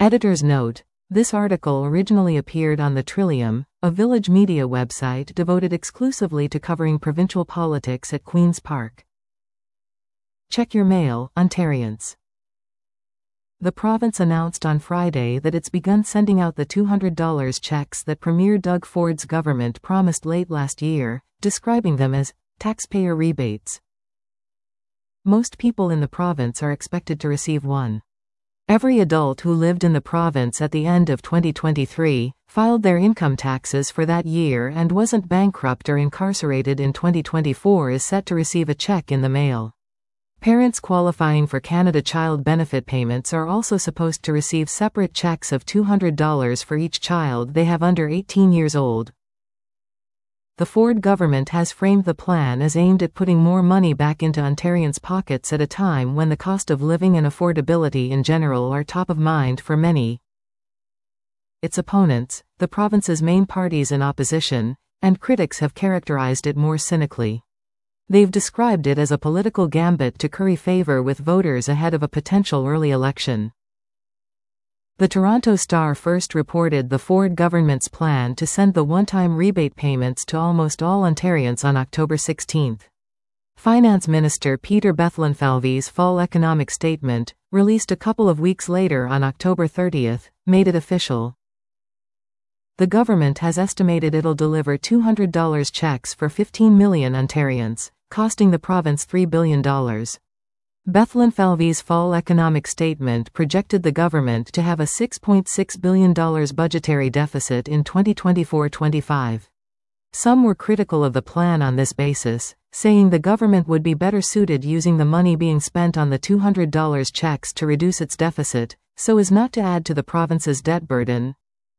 Editor's note: this article originally appeared on The Trillium, a Village Media website devoted exclusively to covering provincial politics at Queen's Park. Check your mail, Ontarians. The province announced on Friday that it's begun sending out the $200 checks that Premier Doug Ford's government promised late last year, describing them as taxpayer rebates. Most people in the province are expected to receive one. Every adult who lived in the province at the end of 2023, filed their income taxes for that year and wasn't bankrupt or incarcerated in 2024 is set to receive a check in the mail. Parents qualifying for Canada Child Benefit payments are also supposed to receive separate checks of $200 for each child they have under 18 years old. The Ford government has framed the plan as aimed at putting more money back into Ontarians' pockets at a time when the cost of living and affordability in general are top of mind for many. Its opponents, the province's main parties in opposition, and critics have characterized it more cynically. They've described it as a political gambit to curry favor with voters ahead of a potential early election. The Toronto Star first reported the Ford government's plan to send the one-time rebate payments to almost all Ontarians on October 16. Finance Minister Peter Bethlenfalvy's fall economic statement, released a couple of weeks later on October 30, made it official. The government has estimated it'll deliver $200 checks for 15 million Ontarians, costing the province $3 billion. Bethlenfalvy's fall economic statement projected the government to have a $6.6 billion budgetary deficit in 2024-25. Some were critical of the plan on this basis, saying the government would be better suited using the money being spent on the $200 checks to reduce its deficit, so as not to add to the province's debt burden.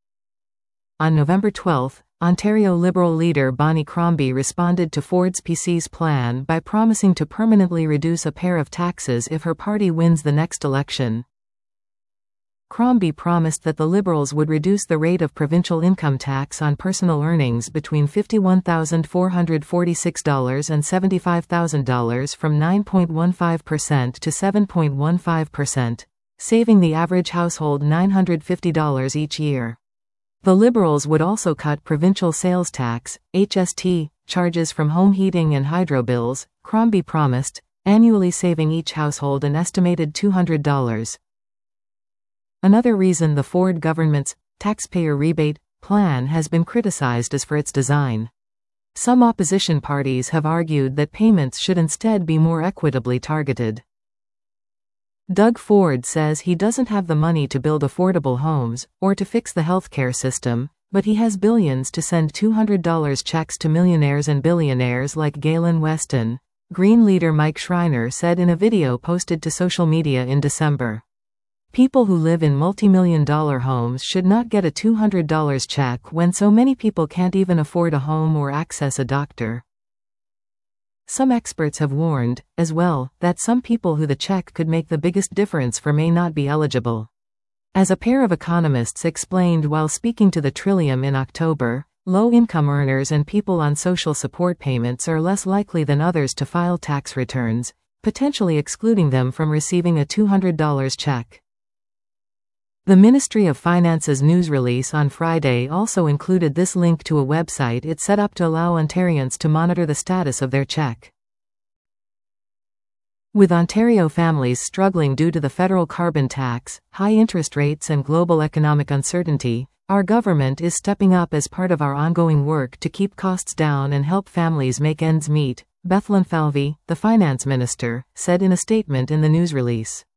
On November 12, Ontario Liberal leader Bonnie Crombie responded to Ford's PC's plan by promising to permanently reduce a pair of taxes if her party wins the next election. Crombie promised that the Liberals would reduce the rate of provincial income tax on personal earnings between $51,446 and $75,000 from 9.15% to 7.15%, saving the average household $950 each year. The Liberals would also cut provincial sales tax, HST, charges from home heating and hydro bills, Crombie promised, annually saving each household an estimated $200. Another reason the Ford government's taxpayer rebate plan has been criticized is for its design. Some opposition parties have argued that payments should instead be more equitably targeted. Doug Ford says he doesn't have the money to build affordable homes, or to fix the healthcare system, but he has billions to send $200 checks to millionaires and billionaires like Galen Weston, Green leader Mike Schreiner said in a video posted to social media in December. People who live in multi-million-dollar homes should not get a $200 check when so many people can't even afford a home or access a doctor. Some experts have warned, as well, that some people who the check could make the biggest difference for may not be eligible. As a pair of economists explained while speaking to The Trillium in October, low-income earners and people on social support payments are less likely than others to file tax returns, potentially excluding them from receiving a $200 check. The Ministry of Finance's news release on Friday also included this link to a website it set up to allow Ontarians to monitor the status of their check. With Ontario families struggling due to the federal carbon tax, high interest rates and global economic uncertainty, our government is stepping up as part of our ongoing work to keep costs down and help families make ends meet, Bethlenfalvy, the finance minister, said in a statement in the news release.